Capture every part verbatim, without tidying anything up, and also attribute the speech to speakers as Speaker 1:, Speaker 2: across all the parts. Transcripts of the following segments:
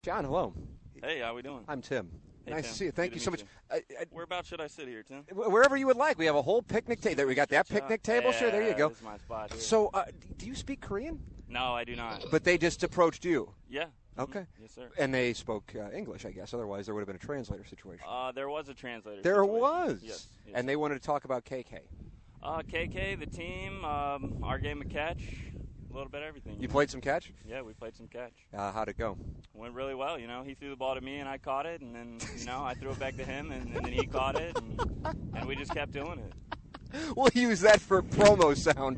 Speaker 1: John, hello.
Speaker 2: Hey, how we doing?
Speaker 1: I'm Tim.
Speaker 2: Hey,
Speaker 1: nice
Speaker 2: Tim.
Speaker 1: to see you. Thank
Speaker 2: Good
Speaker 1: you
Speaker 2: to
Speaker 1: so
Speaker 2: meet
Speaker 1: much. I, I,
Speaker 2: Whereabouts should I sit here, Tim?
Speaker 1: wherever you would like. We have a whole picnic table. We got that
Speaker 2: Stretch out.
Speaker 1: picnic table. Sure, there you
Speaker 2: Yeah,
Speaker 1: go.
Speaker 2: This is my spot here.
Speaker 1: So, uh, do you speak Korean?
Speaker 2: No, I do not.
Speaker 1: But they just approached you.
Speaker 2: Yeah.
Speaker 1: Okay.
Speaker 2: Mm-hmm. Yes, sir.
Speaker 1: And they spoke uh, English, I guess. Otherwise, there would have been a translator situation.
Speaker 2: Uh, there was a translator.
Speaker 1: there
Speaker 2: situation.
Speaker 1: was.
Speaker 2: Yes. yes
Speaker 1: And
Speaker 2: sir.
Speaker 1: they wanted to talk about K K.
Speaker 2: Uh, K K, the team, um, our game of catch, a little bit of everything.
Speaker 1: You
Speaker 2: know?
Speaker 1: played some catch?
Speaker 2: Yeah, we played some catch.
Speaker 1: Uh, how'd it go?
Speaker 2: Went really well. You know, he threw the ball to me and I caught it, and then you know I threw it back to him, and, and then he caught it, and, and we just kept doing it.
Speaker 1: We'll use that for promo sound.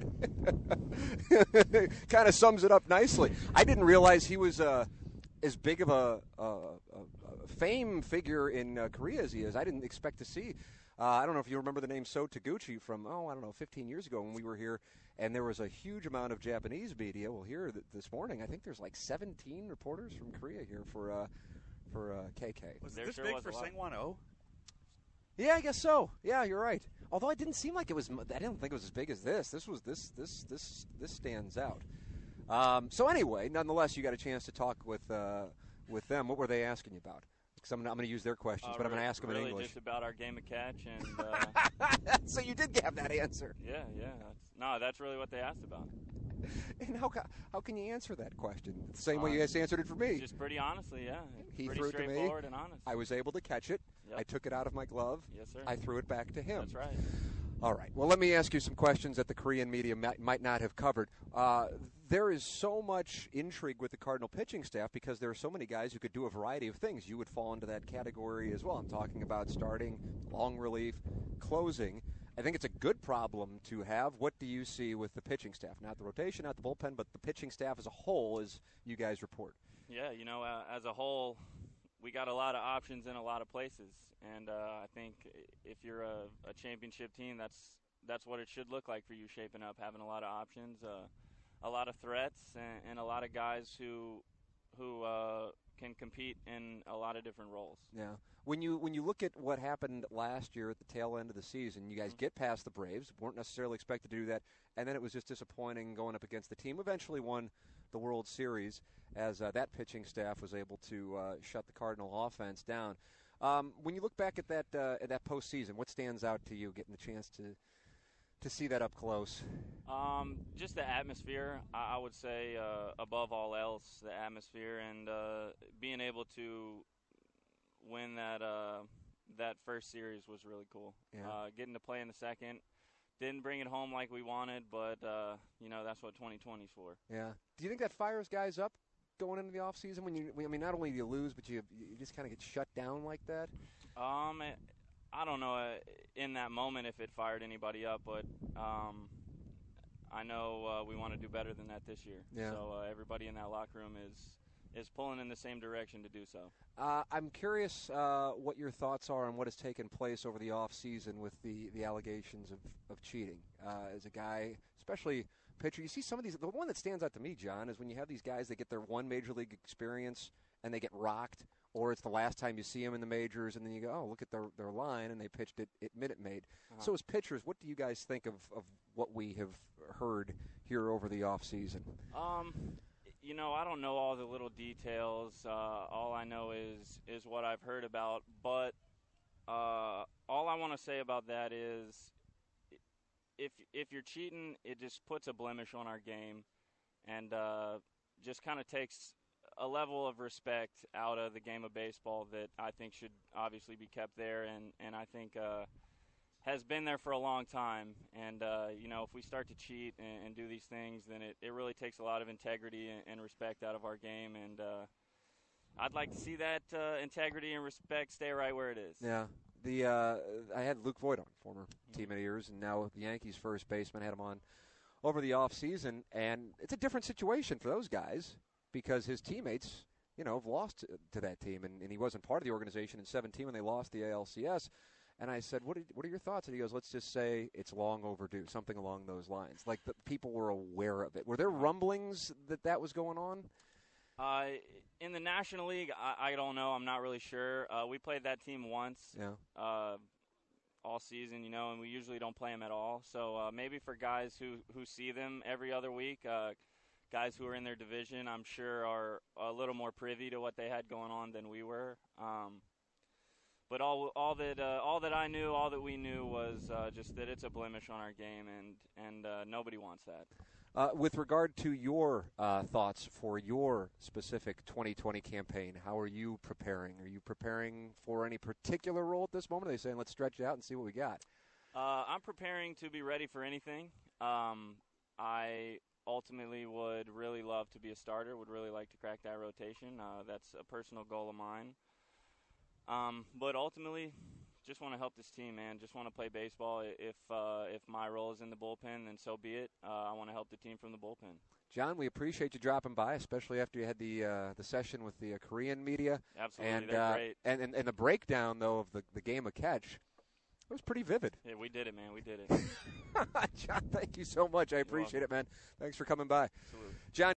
Speaker 1: Kind of sums it up nicely. I didn't realize he was uh, as big of a, a, a, a fame figure in uh, Korea as he is. I didn't expect to see. Uh, I don't know if you remember the name So Taguchi from, oh, I don't know, fifteen years ago when we were here, and there was a huge amount of Japanese media. Well, here th- this morning, I think there's like seventeen reporters from Korea here for uh, for uh, K K.
Speaker 3: Was
Speaker 2: There
Speaker 3: this
Speaker 2: sure
Speaker 3: big
Speaker 2: was
Speaker 3: for
Speaker 2: a lot.
Speaker 3: Sangwon O?
Speaker 1: Yeah, I guess so. Yeah, you're right. Although I didn't seem like it was. I didn't think it was as big as this. This was this this this this stands out. Um, so anyway, nonetheless, you got a chance to talk with uh, with them. What were they asking you about? Because I'm, I'm going to use their questions,
Speaker 2: Uh,
Speaker 1: but I'm going to
Speaker 2: re-
Speaker 1: ask them
Speaker 2: really
Speaker 1: in English.
Speaker 2: just about our game of catch, and uh,
Speaker 1: So you did have that answer.
Speaker 2: yeah, yeah. That's, no, that's really what they asked about.
Speaker 1: And how ca- how can you answer that question the same way
Speaker 2: Uh,
Speaker 1: you guys answered it for me?
Speaker 2: Just pretty honestly, yeah.
Speaker 1: He
Speaker 2: pretty
Speaker 1: threw it to me.
Speaker 2: straightforward and honest.
Speaker 1: I was able to catch it.
Speaker 2: Yep.
Speaker 1: I took it out of my glove.
Speaker 2: Yes, sir.
Speaker 1: I threw it back to him.
Speaker 2: That's right.
Speaker 1: All right. Well, let me ask you some questions that the Korean media might, might not have covered. Uh, there is so much intrigue with the Cardinal pitching staff because there are so many guys who could do a variety of things. You would fall into that category as well. I'm talking about starting, long relief, closing. I think it's a good problem to have. What do you see with the pitching staff? Not the rotation, not the bullpen, but the pitching staff as a whole, as you guys report.
Speaker 2: Yeah, you know, uh, as a whole, we got a lot of options in a lot of places, and uh, I think if you're a, a championship team, that's that's what it should look like for you shaping up, having a lot of options, uh, a lot of threats, and, and a lot of guys who who uh, can compete in a lot of different roles.
Speaker 1: Yeah. When you when you look at what happened last year at the tail end of the season, you guys
Speaker 2: Mm-hmm.
Speaker 1: get past the Braves, weren't necessarily expected to do that, and then it was just disappointing going up against the team. Eventually won the World Series as uh, that pitching staff was able to uh, shut the Cardinal offense down. Um, when you look back at that uh, at that postseason, what stands out to you, getting the chance to to see that up close?
Speaker 2: Um, just the atmosphere, I, I would say, uh, above all else, the atmosphere, and uh, being able to win that uh, that first series was really cool.
Speaker 1: Yeah.
Speaker 2: Uh, getting to play in the second, didn't bring it home like we wanted, but uh, you know that's what twenty twenty is for.
Speaker 1: Yeah. Do you think that fires guys up going into the off season when you? I mean, not only do you lose, but you you just kind of get shut down like that.
Speaker 2: Um, it, I don't know uh, in that moment if it fired anybody up, but um, I know uh, we want to do better than that this year.
Speaker 1: Yeah.
Speaker 2: So uh, everybody in that locker room is is pulling in the same direction to do so.
Speaker 1: Uh, I'm curious uh, what your thoughts are on what has taken place over the off season with the, the allegations of, of cheating. Uh, as a guy, especially pitcher, you see some of these. The one that stands out to me, John, is when you have these guys that get their one major league experience and they get rocked, or it's the last time you see them in the majors, and then you go, oh, look at their their line, and they pitched it at Minute Maid.
Speaker 2: Uh-huh.
Speaker 1: So as pitchers, what do you guys think of, of what we have heard here over the off season?
Speaker 2: Um, you know, I don't know all the little details. Uh, all I know is is what I've heard about. But uh, all I want to say about that is, if if you're cheating, it just puts a blemish on our game, and uh, just kind of takes a level of respect out of the game of baseball that I think should obviously be kept there, and and I think. Uh, has been there for a long time, and uh, you know, if we start to cheat and, and do these things, then it, it really takes a lot of integrity and, and respect out of our game, and uh, I'd like to see that uh, integrity and respect stay right where it is.
Speaker 1: Yeah. The uh, I had Luke Voigt on, former teammate of yours, and now the Yankees first baseman, had him on over the off season, and it's a different situation for those guys because his teammates, you know, have lost to, to that team, and, and he wasn't part of the organization in seventeen when they lost the A L C S. And I said, what are, what are your thoughts? And he goes, let's just say it's long overdue, something along those lines. Like the people were aware of it. Were there rumblings that that was going on?
Speaker 2: Uh, in the National League, I, I don't know. I'm not really sure. Uh, we played that team once
Speaker 1: Yeah.
Speaker 2: uh, all season, you know, and we usually don't play them at all. So uh, maybe for guys who, who see them every other week, uh, guys who are in their division, I'm sure, are a little more privy to what they had going on than we were. Um, but all all that uh, all that I knew, all that we knew was uh, just that it's a blemish on our game, and and uh, nobody wants that.
Speaker 1: Uh, with regard to your uh, thoughts for your specific twenty twenty campaign, how are you preparing? Are you preparing for any particular role at this moment? Are they saying let's stretch it out and see what we got?
Speaker 2: Uh, I'm preparing to be ready for anything. Um, I ultimately would really love to be a starter, would really like to crack that rotation. Uh, that's a personal goal of mine. Um, but ultimately, just want to help this team, man. Just want to play baseball. If uh, if my role is in the bullpen, then so be it. Uh, I want to help the team from the bullpen.
Speaker 1: John, we appreciate you dropping by, especially after you had the uh, the session with the uh, Korean media.
Speaker 2: Absolutely,
Speaker 1: and,
Speaker 2: they're
Speaker 1: uh,
Speaker 2: great.
Speaker 1: And, and and the breakdown though of the, the game of catch, it was pretty vivid.
Speaker 2: Yeah, we did it, man. We did it.
Speaker 1: John, thank you so much. I appreciate it, man. Thanks for coming by.
Speaker 2: Absolutely.
Speaker 1: John.